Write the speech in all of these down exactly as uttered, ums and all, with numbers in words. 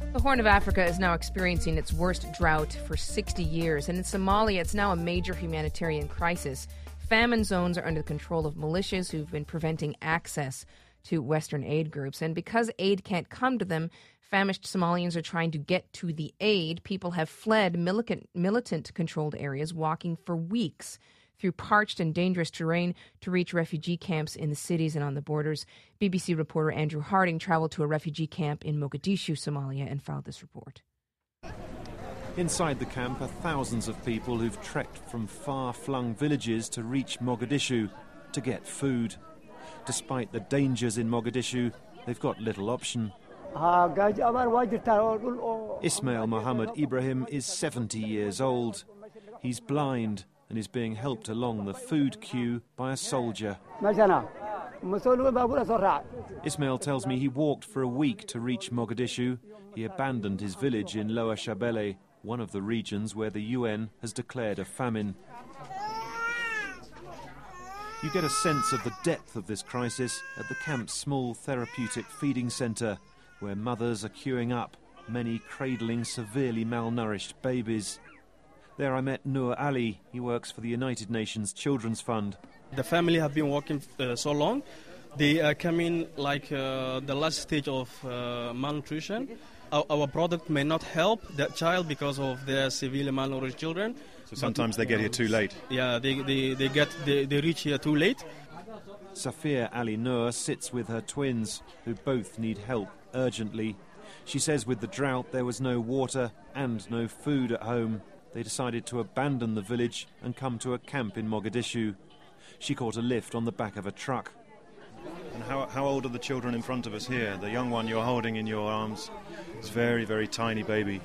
The Horn of Africa is now experiencing its worst drought for sixty years, and in Somalia it's now a major humanitarian crisis. Famine zones are under the control of militias who've been preventing access to Western aid groups, and because aid can't come to them, famished Somalians are trying to get to the aid. People have fled militant, militant-controlled areas, walking for weeks through parched and dangerous terrain to reach refugee camps in the cities and on the borders. B B C reporter Andrew Harding traveled to a refugee camp in Mogadishu, Somalia, and filed this report. Inside the camp are thousands of people who've trekked from far-flung villages to reach Mogadishu to get food. Despite the dangers in Mogadishu, they've got little option. Ismail Mohammed Ibrahim is seventy years old. He's blind and is being helped along the food queue by a soldier. Ismail tells me he walked for a week to reach Mogadishu. He abandoned his village in Lower Shabelle, one of the regions where the U N has declared a famine. You get a sense of the depth of this crisis at the camp's small therapeutic feeding centre, where mothers are queuing up, many cradling severely malnourished babies. There I met Noor Ali. He works for the United Nations Children's Fund. The family have been working uh, so long. They are coming like uh, the last stage of uh, malnutrition. Our, our product may not help that child because of their severely malnourished children. So sometimes they get here too late. Yeah, they, they, they, get, they, they reach here too late. Safia Ali Noor sits with her twins, who both need help urgently. She says with the drought there was no water and no food at home. They decided to abandon the village and come to a camp in Mogadishu. She caught a lift on the back of a truck. And how, how old are the children in front of us here? The young one you're holding in your arms is a very, very tiny baby.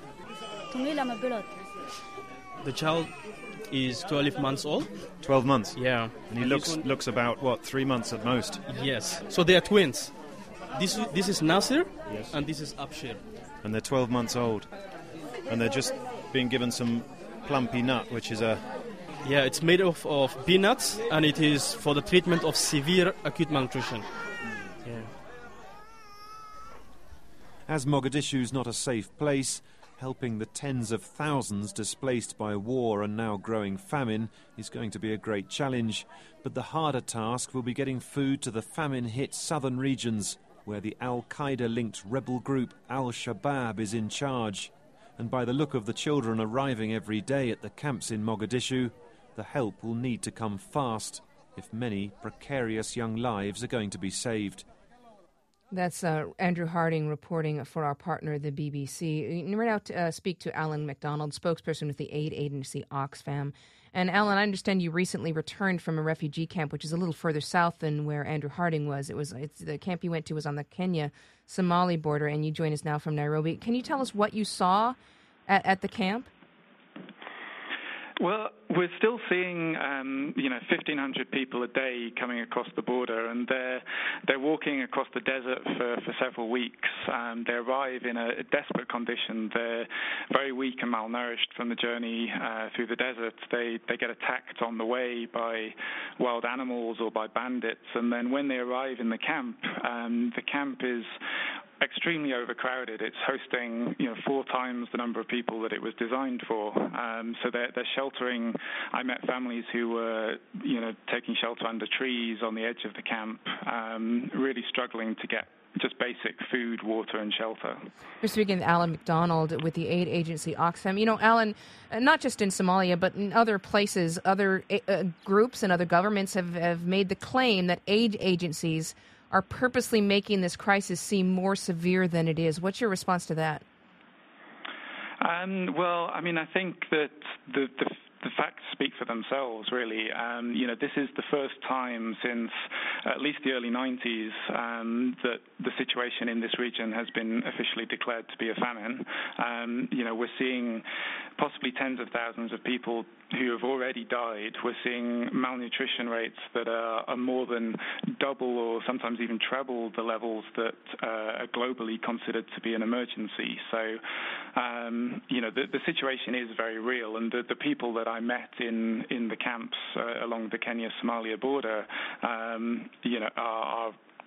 The child is twelve months old. twelve months? Yeah. And he and looks looks about, what, three months at most? Yes. So they are twins. This, this is Nasir, yes, and this is Abshir. And they're twelve months old. And they're just being given some plumpy nut, which is a... Yeah, it's made of, of peanuts, and it is for the treatment of severe acute malnutrition. Yeah. As Mogadishu's not a safe place, helping the tens of thousands displaced by war and now growing famine is going to be a great challenge. But the harder task will be getting food to the famine-hit southern regions, where the Al-Qaeda-linked rebel group Al-Shabaab is in charge. And by the look of the children arriving every day at the camps in Mogadishu, the help will need to come fast if many precarious young lives are going to be saved. That's uh, Andrew Harding reporting for our partner, the B B C. We're now to uh, speak to Alan MacDonald, spokesperson with the aid agency Oxfam. And Alan, I understand you recently returned from a refugee camp, which is a little further south than where Andrew Harding was. It was it's, the camp you went to was on the Kenya-Somali border, and you join us now from Nairobi. Can you tell us what you saw at, at the camp? Well, we're still seeing, um, you know, fifteen hundred people a day coming across the border, and they're they're walking across the desert for, for several weeks. Um, they arrive in a desperate condition. They're very weak and malnourished from the journey uh, through the desert. They they get attacked on the way by wild animals or by bandits, and then when they arrive in the camp, um, the camp is extremely overcrowded. It's hosting, you know, four times the number of people that it was designed for. Um, so they're, they're sheltering. I met families who were, you know, taking shelter under trees on the edge of the camp, um, really struggling to get just basic food, water, and shelter. We're speaking with Alan MacDonald with the aid agency Oxfam. You know, Alan, not just in Somalia, but in other places, other uh, groups and other governments have, have made the claim that aid agencies are purposely making this crisis seem more severe than it is. What's your response to that? Um, well, I mean, I think that the, the the facts speak for themselves, really. Um, you know, this is the first time since at least the early nineties um, that the situation in this region has been officially declared to be a famine. Um, you know, we're seeing possibly tens of thousands of people who have already died. We're seeing malnutrition rates that are, are more than double or sometimes even treble the levels that uh, are globally considered to be an emergency. So, um, you know, the, the situation is very real, and the, the people that I met in, in the camps uh, along the Kenya-Somalia border, um, you know, are, are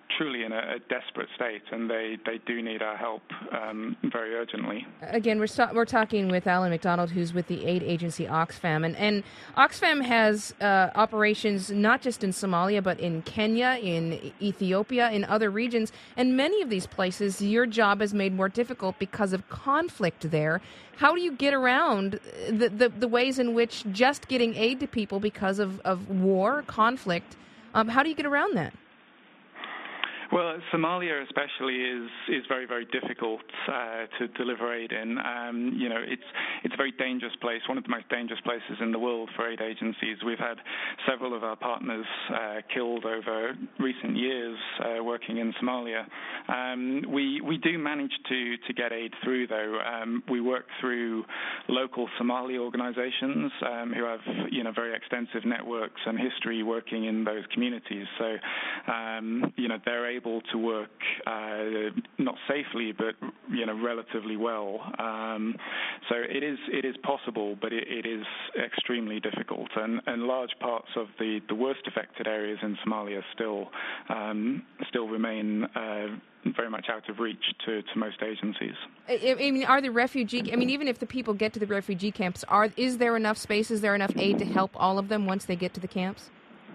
truly in a, a desperate state, and they, they do need our help um, very urgently. Again, we're st- we're talking with Alan McDonald, who's with the aid agency Oxfam, and, and Oxfam has uh, operations not just in Somalia, but in Kenya, in Ethiopia, in other regions, and many of these places your job is made more difficult because of conflict there. How do you get around the, the, the ways in which just getting aid to people because of, of war, conflict, um, how do you get around that? Well, Somalia especially is is very, very difficult uh, to deliver aid in. Um, you know, it's it's a very dangerous place, one of the most dangerous places in the world for aid agencies. We've had several of our partners uh, killed over recent years uh, working in Somalia. Um, we we do manage to, to get aid through, though. Um, we work through local Somali organizations um, who have, you know, very extensive networks and history working in those communities. So, um, you know, they're able able to work uh, not safely, but you know relatively well. Um, so it is it is possible, but it, it is extremely difficult, and, and large parts of the, the worst affected areas in Somalia still um, still remain uh, very much out of reach to, to most agencies. I, I mean, are the refugee? I mean, even if the people get to the refugee camps, are is there enough space? Is there enough aid to help all of them once they get to the camps?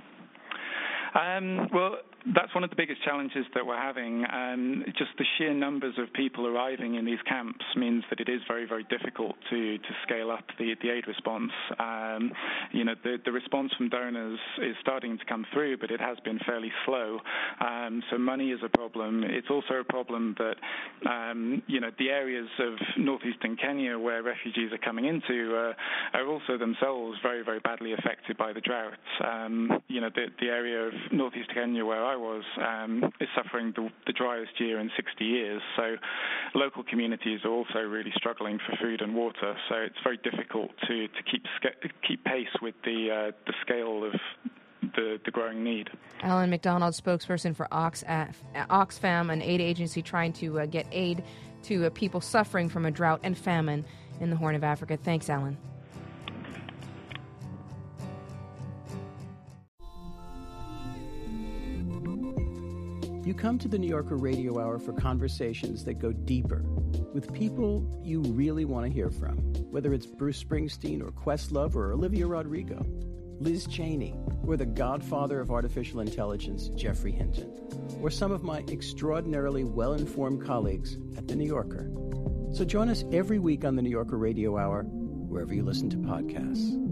Um, well, that's one of the biggest challenges that we're having. Um, just the sheer numbers of people arriving in these camps means that it is very, very difficult to, to scale up the, the aid response. Um, you know, the, the response from donors is starting to come through, but it has been fairly slow. Um, so money is a problem. It's also a problem that, um, you know, the areas of northeastern Kenya where refugees are coming into uh, are also themselves very, very badly affected by the drought. Um, you know, the, the area of northeast Kenya where I was um, is suffering the, the driest year in sixty years. So local communities are also really struggling for food and water. So it's very difficult to, to keep keep pace with the uh, the scale of the, the growing need. Alan McDonald, spokesperson for Ox, uh, Oxfam, an aid agency trying to uh, get aid to uh, people suffering from a drought and famine in the Horn of Africa. Thanks, Alan. You come to the New Yorker Radio Hour for conversations that go deeper with people you really want to hear from, whether it's Bruce Springsteen or Questlove or Olivia Rodrigo, Liz Cheney, or the godfather of artificial intelligence, Geoffrey Hinton, or some of my extraordinarily well-informed colleagues at the New Yorker. So join us every week on the New Yorker Radio Hour, wherever you listen to podcasts.